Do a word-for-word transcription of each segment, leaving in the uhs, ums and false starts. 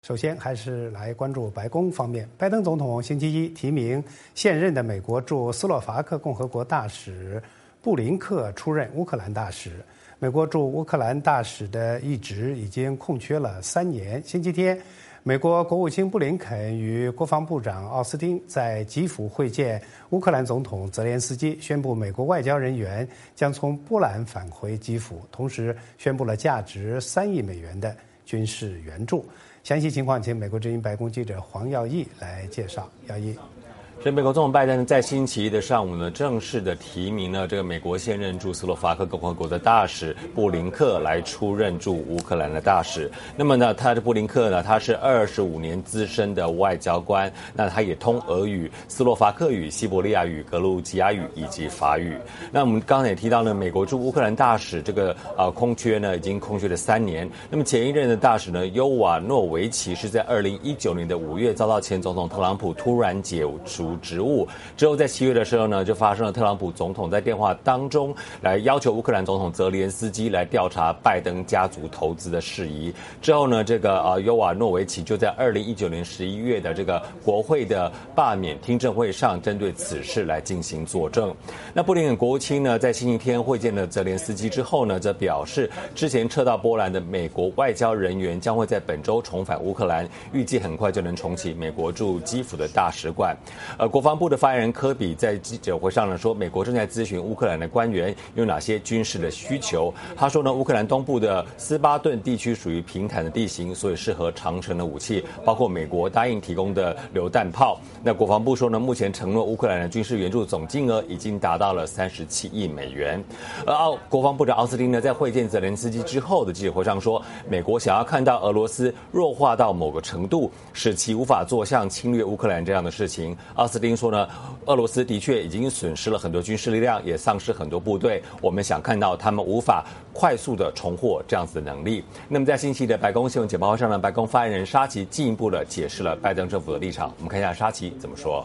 首先还是来关注白宫方面，拜登总统星期一提名现任的美国驻斯洛伐克共和国大使布林克出任乌克兰大使。美国驻乌克兰大使的一职已经空缺了三年。星期天，美国国务卿布林肯与国防部长奥斯汀在基辅会见乌克兰总统泽连斯基，宣布美国外交人员将从波兰返回基辅，同时宣布了价值三亿美元的军事援助。详细情况，请美国之音白宫记者黄耀义来介绍。耀义。 所以，美国总统拜登在星期一的上午呢，正式的提名了这个美国现任驻斯洛伐克共和国的大使布林克来出任驻乌克兰的大使。那么呢，他的布林克呢，他是二十五年资深的外交官，那他也通俄语、斯洛伐克语、西伯利亚语、格鲁吉亚语以及法语。那我们刚才也提到呢，美国驻乌克兰大使这个呃空缺呢，已经空缺了三年。那么前一任的大使呢，尤瓦诺维奇是在二零一九年的五月遭到前总统特朗普突然解除职务之后，在七月的时候呢，就发生了特朗普总统在电话当中来要求乌克兰总统泽连斯基来调查拜登家族投资的事宜。之后呢，这个呃尤瓦诺维奇就在二零一九年十一月的这个国会的罢免听证会上，针对此事来进行作证。那布林肯国务卿呢，在星期天会见了泽连斯基之后呢，则表示之前撤到波兰的美国外交人员将会在本周重返乌克兰，预计很快就能重启美国驻基辅的大使馆。呃，国防部的发言人科比在记者会上呢说，美国正在咨询乌克兰的官员有哪些军事的需求。他说呢，乌克兰东部的斯巴顿地区属于平坦的地形，所以适合长程的武器，包括美国答应提供的榴弹炮。那国防部说呢，目前承诺乌克兰的军事援助总金额已经达到了三十七亿美元。而奥国防部长奥斯汀呢，在会见泽连斯基之后的记者会上说，美国想要看到俄罗斯弱化到某个程度，使其无法做像侵略乌克兰这样的事情。奥斯汀说呢，俄罗斯的确已经损失了很多军事力量，也丧失很多部队。我们想看到他们无法快速的重获这样子的能力。那么在星期的白宫新闻简报会上呢，白宫发言人沙奇进一步的解释了拜登政府的立场。我们看一下沙奇怎么说。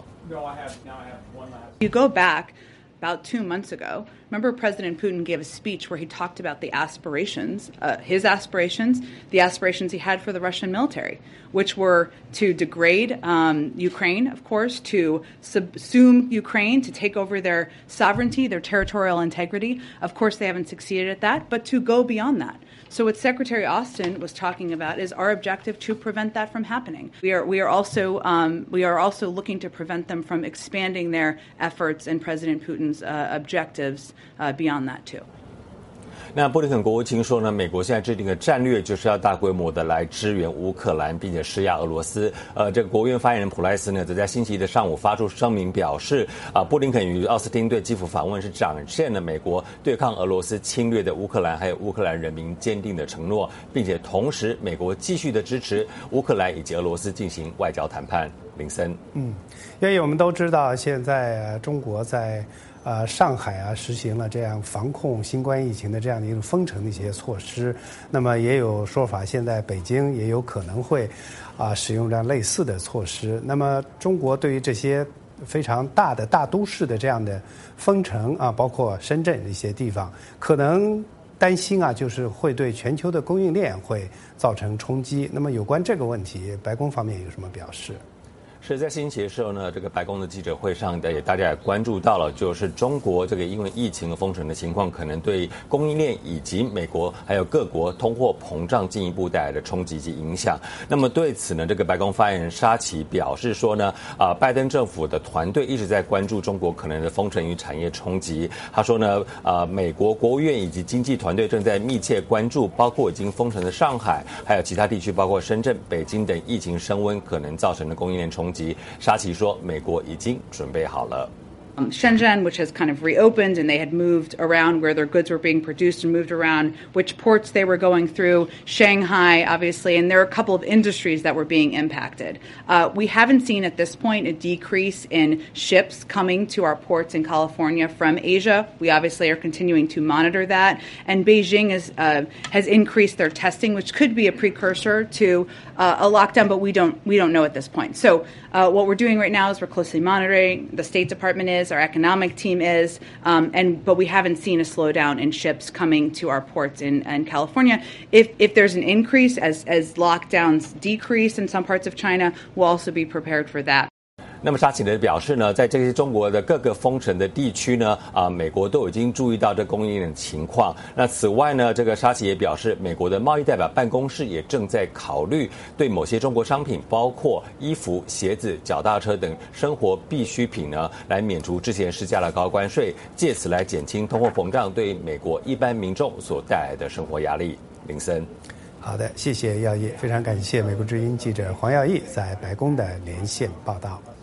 You go back about two months ago, remember President Putin gave a speech where he talked about the aspirations, uh, his aspirations, the aspirations he had for the Russian military, which were to degrade um, Ukraine, of course, to subsume Ukraine, to take over their sovereignty, their territorial integrity. Of course, they haven't succeeded at that, but to go beyond that. So what Secretary Austin was talking about is our objective to prevent that from happening. We are we are also um, we are also looking to prevent them from expanding their efforts and President Putin's uh, objectives uh, beyond that too. 那布林肯国务卿说呢，美国现在制定的战略就是要大规模的来支援乌克兰，并且施压俄罗斯。呃，这个国务院发言人普莱斯呢，则在星期一的上午发出声明，表示啊，布林肯与奥斯汀对基辅访问是展现了美国对抗俄罗斯侵略的乌克兰还有乌克兰人民坚定的承诺，并且同时美国继续的支持乌克兰以及俄罗斯进行外交谈判。林森， 嗯，因为我们都知道，现在中国在呃上海啊实行了这样防控新冠疫情的这样的一种封城的一些措施，那么也有说法，现在北京也有可能会啊、呃、使用这样类似的措施。那么中国对于这些非常大的大都市的这样的封城啊，包括深圳这些地方，可能担心啊，就是会对全球的供应链会造成冲击。那么有关这个问题，白宫方面有什么表示？ 是在星期的时候呢，这个白宫的记者会上，也大家也关注到了，就是中国这个因为疫情的封城的情况，可能对供应链以及美国还有各国通货膨胀进一步带来的冲击及影响。那么对此呢，这个白宫发言人沙奇表示说呢，啊、呃，拜登政府的团队一直在关注中国可能的封城与产业冲击。他说呢，啊、呃，美国国务院以及经济团队正在密切关注，包括已经封城的上海，还有其他地区，包括深圳、北京等疫情升温可能造成的供应链冲击。沙奇说，美国已经准备好了。 Um, Shenzhen, which has kind of reopened, and they had moved around where their goods were being produced and moved around which ports they were going through. Shanghai, obviously, and there are a couple of industries that were being impacted. Uh, we haven't seen at this point a decrease in ships coming to our ports in California from Asia. We obviously are continuing to monitor that. And Beijing is, uh, has increased their testing, which could be a precursor to uh, a lockdown, but we don't we don't know at this point. So uh, what we're doing right now is we're closely monitoring. The State Department is. is, our economic team is, um, and but we haven't seen a slowdown in ships coming to our ports in, in California. If if there's an increase as as lockdowns decrease in some parts of China, we'll also be prepared for that. 那么沙奇呢表示呢，在这些中国的各个封城的地区呢，啊，美国都已经注意到这供应链的情况。那此外呢，这个沙奇也表示，美国的贸易代表办公室也正在考虑对某些中国商品，包括衣服、鞋子、脚踏车等生活必需品呢，来免除之前施加的高关税，借此来减轻通货膨胀对美国一般民众所带来的生活压力。林森。 好的，谢谢耀义，非常感谢美国之音记者黄耀义在白宫的连线报道。